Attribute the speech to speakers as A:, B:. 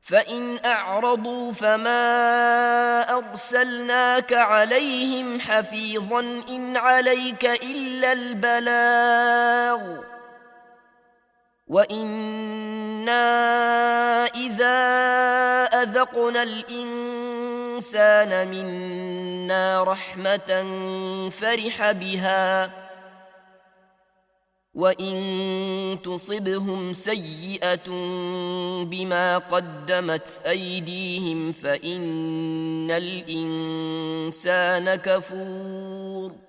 A: فإن أعرضوا فما أرسلناك عليهم حفيظا إن عليك إلا البلاغ وإنا إذا أذقنا الإنسان منا رحمة فرح بها وإن تصبهم سيئة بما قدمت أيديهم فإن الإنسان كفور